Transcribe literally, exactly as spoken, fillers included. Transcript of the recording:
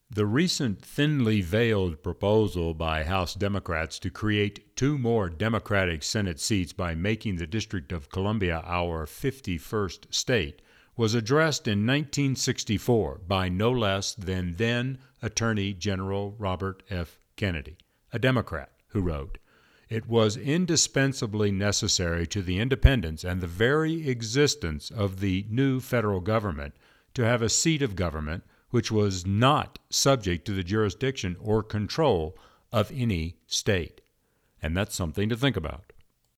The recent thinly veiled proposal by House Democrats to create two more Democratic Senate seats by making the District of Columbia our fifty-first state was addressed in nineteen sixty-four by no less than then Attorney General Robert F. Kennedy, a Democrat, who wrote, "It was indispensably necessary to the independence and the very existence of the new federal government to have a seat of government which was not subject to the jurisdiction or control of any state." And that's something to think about.